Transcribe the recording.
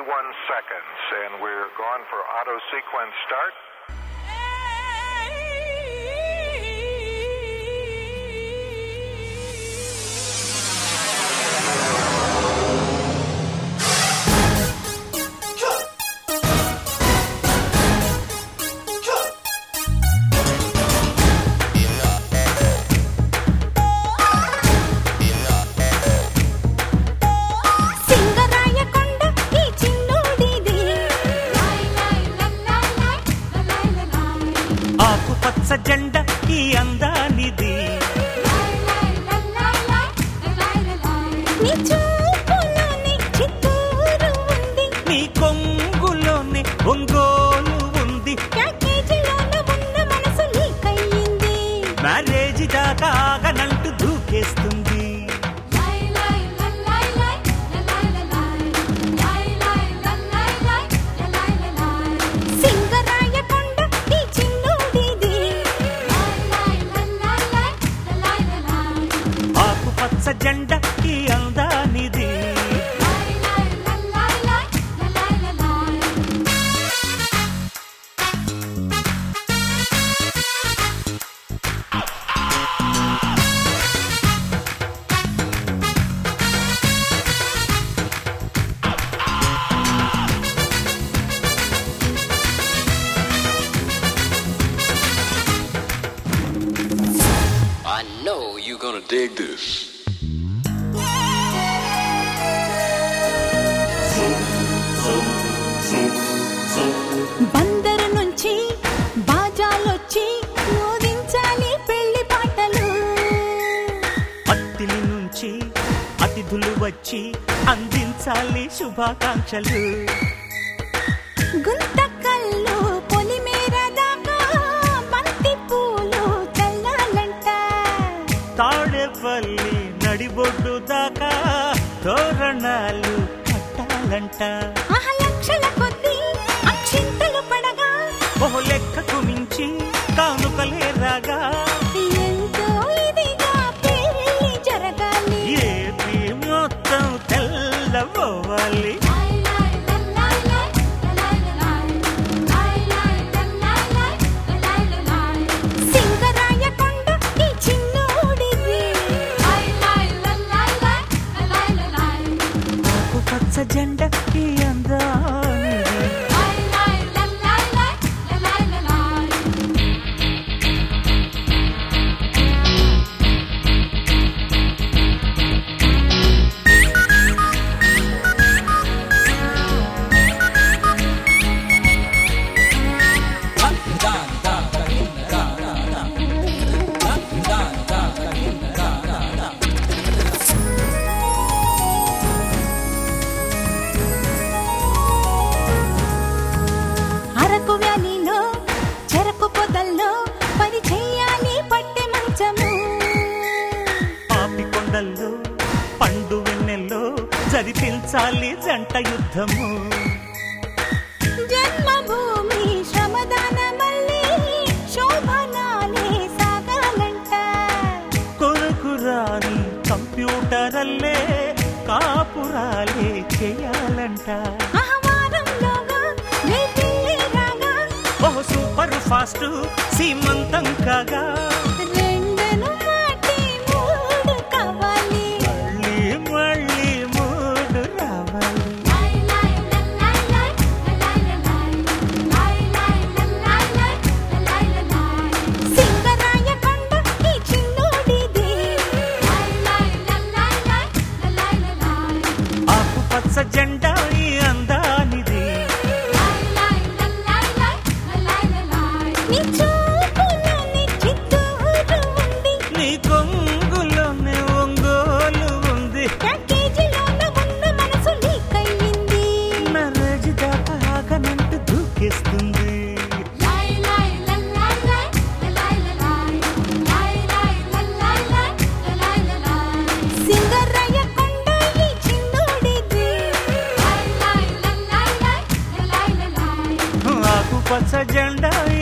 31 seconds, and we're gone for auto sequence start. జెండా ఈ అందానిది నీ కొంగులోనే ఒంగోలు ఉంది మ్యారేజ్ దాకా ఆగనంటూ దూకేస్తుంది జెండా ఈ అందానిది I know you're gonna dig this. Bandar నుంచి బాజాలొచ్చి మోగించాలి పెళ్లి పాటలు అత్తిలి నుంచి అతిథులు వచ్చి అందించాలి శుభాకాంక్షలు గుంతకల్లు పొలిమేర దాకా బంతి పూలు చల్లాలంట తాడేపల్లి నడిబొడ్డు దాకా తోరణాలు కట్టాలంట లక్షల కొద్ది అక్షింతలు పడగా ఓహో లెక్కకు మించి కానుకలే రాగా ఎంతో ఇదిగా పెళ్లి జరగాలి ఏది మొత్తం తెల్లబోవాలి సింగరాయకొండ ఈ చిన్నోడిది పచ్చ జెండా ఈ అందానిది అరకు వ్యాలీలో చెరకు పొదల్లో పని చెయ్యాలి పట్టె మంచము పాపికొండల్లో పండు వెన్నెల్లో జరిపించాలి జంట యుద్ధము జన్మభూమి శ్రమదాన మళ్ళీ శోభనాలే సాగాలంట కొనుకురాని కంప్యూటరల్లే కాపురాలే చేయాలంట ఆహ్వానంలోగా రేపిల్లే రాగా ఓహో సూపర్ ఫాస్ట్ సీమంతం కాగా రెండను మాటి మూడు కావాలి మళ్ళీ మళ్ళీ మూడు రావాలి సింగరాయకొండ ఈ చిన్నోడిది ఆకుపచ్చ జెండా ఈ అందానిది నీ చూపులోని చిత్తూరు ఉంది నీ కొంగులోనే ఒంగోలు ఉంది ప్యాకేజీలోన ఉన్న మనసు లీకయ్యింది మ్యారేజ్ దాకా ఆగనంటూ దూకేస్తుంది సింగరాయకొండ ఈ చిన్నోడిది ఆకుపచ్చ జెండా